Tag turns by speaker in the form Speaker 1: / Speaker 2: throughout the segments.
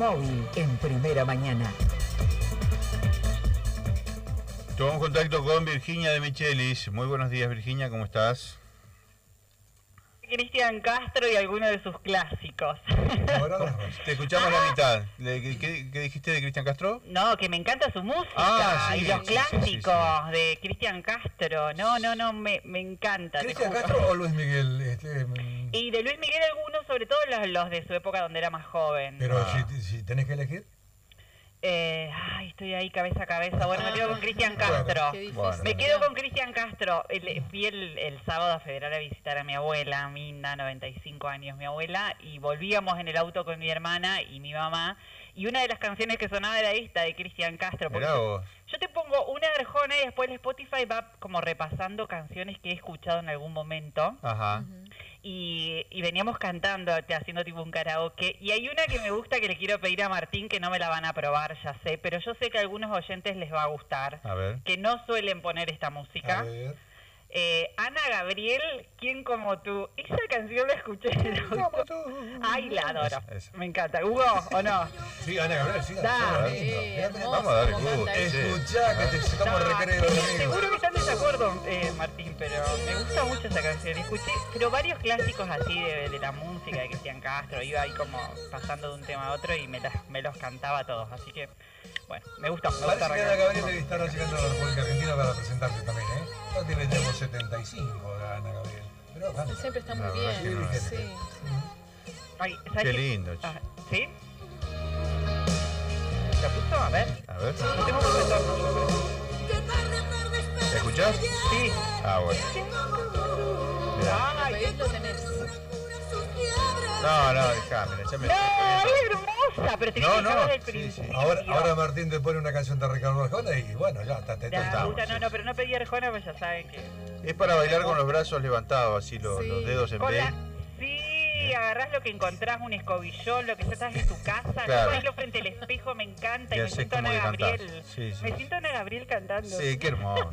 Speaker 1: móvil en Primera Mañana.
Speaker 2: Tomamos contacto con Virginia de Michelis. Muy buenos días, Virginia, ¿cómo estás?
Speaker 3: Cristian Castro y algunos de sus clásicos.
Speaker 2: Te escuchamos la mitad. ¿Qué dijiste de Cristian Castro?
Speaker 3: No, que me encanta su música y los clásicos de Cristian Castro. No, me encanta.
Speaker 4: ¿Cristian Castro o Luis Miguel?
Speaker 3: Y de Luis Miguel algunos, sobre todo los de su época donde era más joven.
Speaker 4: Pero si tenés que elegir.
Speaker 3: Estoy ahí cabeza a cabeza. Bueno, me quedo con Cristian Castro. Me quedo con Cristian Castro. Fui el sábado a Federal a visitar a mi abuela, Minda, 95 años mi abuela, y volvíamos en el auto con mi hermana y mi mamá. Y una de las canciones que sonaba era esta de Cristian Castro. Yo te pongo una de Arjona y después el Spotify va como repasando canciones que he escuchado en algún momento.
Speaker 2: Ajá.
Speaker 3: Y veníamos cantando, haciendo tipo un karaoke. Y hay una que me gusta que le quiero pedir a Martín, que no me la van a probar, ya sé, pero yo sé que a algunos oyentes les va a gustar.
Speaker 2: A ver.
Speaker 3: Que no suelen poner esta música.
Speaker 4: A ver.
Speaker 3: Ana Gabriel, ¿Quién como tú? Esa canción la escuché en el auto. Ay, la adoro. Me encanta. ¿Hugo o no?
Speaker 4: Sí, Ana Gabriel, sí.
Speaker 2: Vamos a darle gusto.
Speaker 4: Escuchá que te estamos recreo.
Speaker 3: Seguro que están en desacuerdo, Martín, pero me gusta mucho esa canción. Escuché, pero varios clásicos así de la música de Cristian Castro. Iba ahí como pasando de un tema a otro y me los cantaba todos. Así que, bueno, me gusta.
Speaker 4: Parece que Ana Gabriel debe estar llegando a la República Argentina para presentarse también, ¿eh? No tiene como 75 de Ana Gabriel. Pero
Speaker 5: siempre está muy bien. Sí.
Speaker 3: Ay,
Speaker 2: qué lindo.
Speaker 3: ¿Sí? ¿La puso? A ver. No tengo un retorno.
Speaker 2: ¿La escuchás?
Speaker 3: Sí.
Speaker 2: Ah, bueno.
Speaker 3: Ay,
Speaker 5: lo tenés.
Speaker 2: No, déjame.
Speaker 3: Es hermosa, pero tenés que dejarla del principio.
Speaker 4: Ahora Martín te pone una canción de Ricardo Arjona y bueno, ya te
Speaker 3: No, pero no pedí Arjona, pues ya saben que...
Speaker 2: Es para bailar con los brazos levantados, así los dedos en B.
Speaker 3: Sí, agarrás lo que encontrás, un escobillón, lo que ya estás en tu casa,
Speaker 2: claro.
Speaker 3: Yo bailo frente al espejo, me encanta, y me
Speaker 2: sé
Speaker 3: siento
Speaker 2: cómo
Speaker 3: Ana
Speaker 2: le cantás.
Speaker 3: Gabriel.
Speaker 2: Sí.
Speaker 3: Me siento Ana Gabriel cantando.
Speaker 2: Sí, qué hermoso.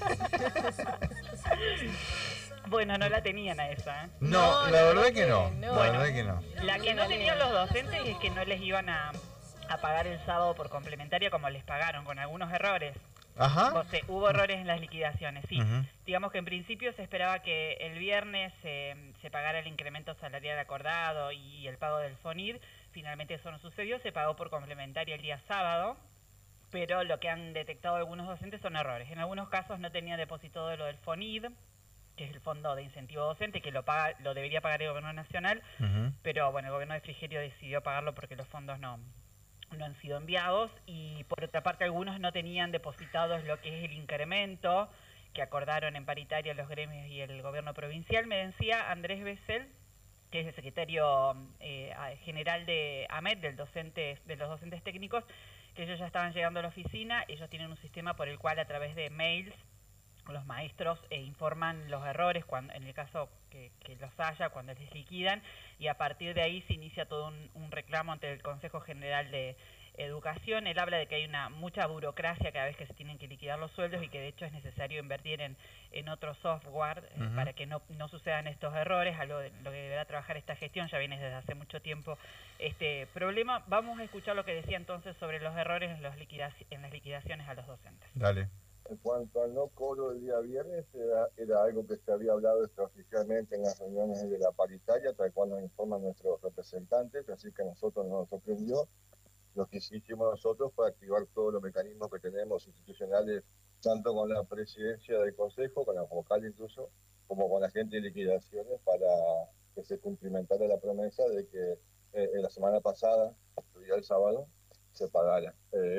Speaker 3: Bueno, no la tenían a esa, ¿eh?
Speaker 2: No, la verdad que no.
Speaker 3: Bueno,
Speaker 2: la verdad que no.
Speaker 3: La que no tenían los docentes es que no les iban a pagar el sábado por complementaria como les pagaron, con algunos errores.
Speaker 2: Ajá.
Speaker 3: O sea, hubo errores en las liquidaciones, sí. Digamos que en principio se esperaba que el viernes se pagara el incremento salarial acordado y el pago del FONID. Finalmente eso no sucedió, se pagó por complementaria el día sábado, pero lo que han detectado algunos docentes son errores. En algunos casos no tenían depositado lo del FONID, que es el Fondo de Incentivo Docente, que lo debería pagar el Gobierno Nacional, pero bueno, el Gobierno de Frigerio decidió pagarlo porque los fondos no han sido enviados, y por otra parte algunos no tenían depositados lo que es el incremento que acordaron en paritaria los gremios y el gobierno provincial. Me decía Andrés Bessel, que es el secretario general de AMET, de los docentes técnicos, que ellos ya estaban llegando a la oficina. Ellos tienen un sistema por el cual a través de mails los maestros informan los errores en el caso que los haya, cuando les liquidan, y a partir de ahí se inicia todo un reclamo ante el Consejo General de Educación. Él habla de que hay mucha burocracia cada vez que se tienen que liquidar los sueldos y que de hecho es necesario invertir en otro software para que no sucedan estos errores, algo de lo que deberá trabajar esta gestión. Ya viene desde hace mucho tiempo este problema. Vamos a escuchar lo que decía entonces sobre los errores en las liquidaciones a los docentes.
Speaker 2: Dale.
Speaker 6: En cuanto al no cobro del día viernes, era algo que se había hablado extraoficialmente en las reuniones de la paritaria, tal cual nos informan nuestros representantes, así que a nosotros no nos sorprendió. Lo que hicimos nosotros fue activar todos los mecanismos que tenemos institucionales, tanto con la presidencia del Consejo, con la vocal incluso, como con la gente de liquidaciones, para que se cumplimentara la promesa de que en la semana pasada, el sábado, se pagara.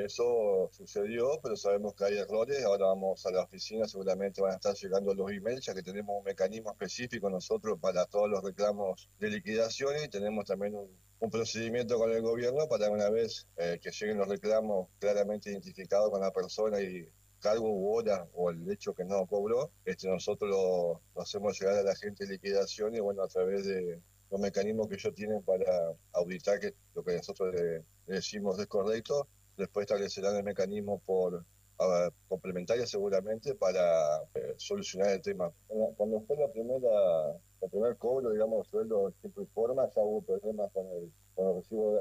Speaker 6: Eso sucedió, pero sabemos que hay errores. Ahora vamos a la oficina, seguramente van a estar llegando los emails, ya que tenemos un mecanismo específico nosotros para todos los reclamos de liquidaciones, y tenemos también un procedimiento con el gobierno para una vez que lleguen los reclamos claramente identificados con la persona y cargo u hora o el hecho que no cobró, nosotros lo hacemos llegar a la gente de liquidación, y bueno, a través de los mecanismos que ellos tienen para auditar que lo que nosotros le decimos es correcto. Después establecerán el mecanismo por complementaria seguramente para solucionar el tema. Cuando fue la el primer cobro, digamos, sueldo en tiempo y forma, ya hubo problemas con el recibo,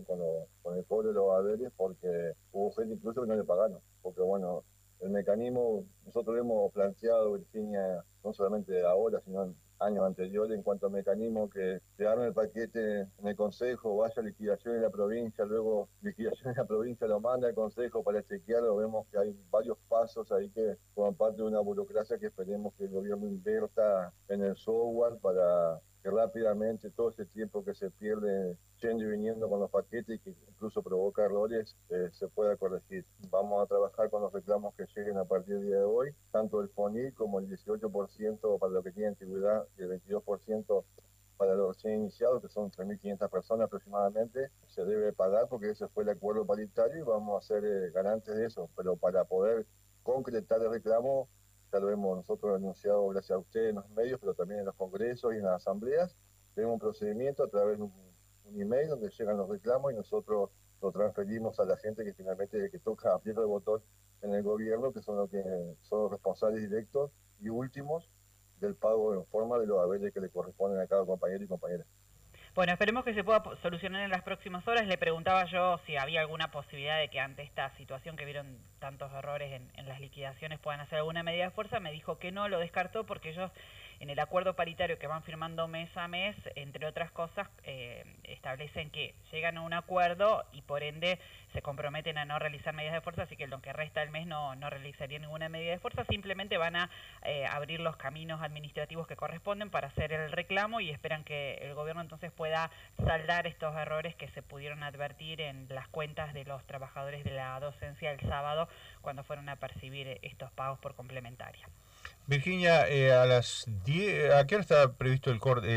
Speaker 6: con el cobro de los haberes, porque hubo gente incluso que no le pagaron, porque bueno, el mecanismo, nosotros lo hemos planteado, Virginia, no solamente ahora, sino en años anteriores, en cuanto al mecanismo que se arme el paquete en el Consejo, vaya a liquidación en la provincia, luego liquidación en la provincia lo manda al Consejo para chequearlo, vemos que hay varios pasos ahí que forman parte de una burocracia que esperemos que el gobierno invierta en el software para que rápidamente todo ese tiempo que se pierde yendo y viniendo con los paquetes y que incluso provoca errores, se pueda corregir. Vamos a trabajar con los reclamos que lleguen a partir del día de hoy, tanto el FONIC como el 18% para lo que tiene antigüedad y el 22% para los recién iniciados, que son 3.500 personas aproximadamente, se debe pagar porque ese fue el acuerdo paritario y vamos a ser garantes de eso, pero para poder concretar el reclamo, ya lo hemos nosotros anunciado gracias a ustedes en los medios, pero también en los congresos y en las asambleas. Tenemos un procedimiento a través de un email donde llegan los reclamos y nosotros lo transferimos a la gente que finalmente que toca aprieta el botón en el gobierno, que son los responsables directos y últimos del pago en forma de los haberes que le corresponden a cada compañero y compañera.
Speaker 3: Bueno, esperemos que se pueda solucionar en las próximas horas. Le preguntaba yo si había alguna posibilidad de que ante esta situación que vieron tantos errores en las liquidaciones puedan hacer alguna medida de fuerza. Me dijo que no, lo descartó porque ellos en el acuerdo paritario que van firmando mes a mes, entre otras cosas, establecen que llegan a un acuerdo y por ende se comprometen a no realizar medidas de fuerza, así que lo que resta del mes no realizaría ninguna medida de fuerza, simplemente van a abrir los caminos administrativos que corresponden para hacer el reclamo y esperan que el gobierno entonces pueda saldar estos errores que se pudieron advertir en las cuentas de los trabajadores de la docencia el sábado cuando fueron a percibir estos pagos por complementaria.
Speaker 2: Virginia, a las 10, ¿a qué hora está previsto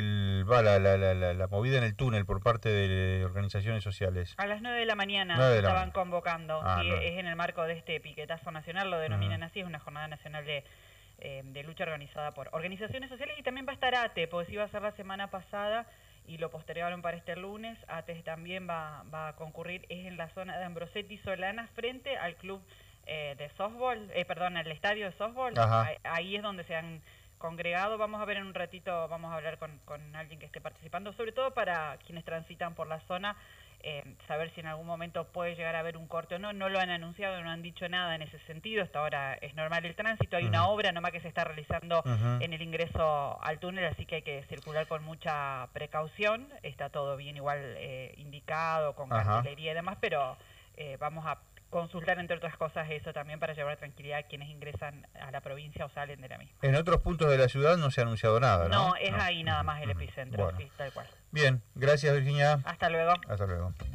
Speaker 2: la movida en el túnel por parte de organizaciones sociales?
Speaker 3: A las 9 de la mañana estaban convocando, sí, es en el marco de este piquetazo nacional, lo denominan así, es una jornada nacional de lucha organizada por organizaciones sociales y también va a estar ATE, porque se iba a hacer la semana pasada y lo postergaron para este lunes. ATE también va a concurrir, es en la zona de Ambrosetti Solana frente al club de softball, al estadio de softball. Ahí es donde se han congregado. Vamos a ver en un ratito, vamos a hablar con alguien que esté participando, sobre todo para quienes transitan por la zona, saber si en algún momento puede llegar a haber un corte o no. No lo han anunciado, no han dicho nada en ese sentido. Hasta ahora es normal el tránsito, hay una obra nomás que se está realizando en el ingreso al túnel, así que hay que circular con mucha precaución. Está todo bien igual indicado, con cartelería y demás, pero vamos a consultar, entre otras cosas, eso también para llevar tranquilidad a quienes ingresan a la provincia o salen de la misma.
Speaker 2: En otros puntos de la ciudad no se ha anunciado nada, ¿no?
Speaker 3: No, es ahí nada más el epicentro, sí, tal cual.
Speaker 2: Bien, gracias Virginia.
Speaker 3: Hasta luego.
Speaker 2: Hasta luego.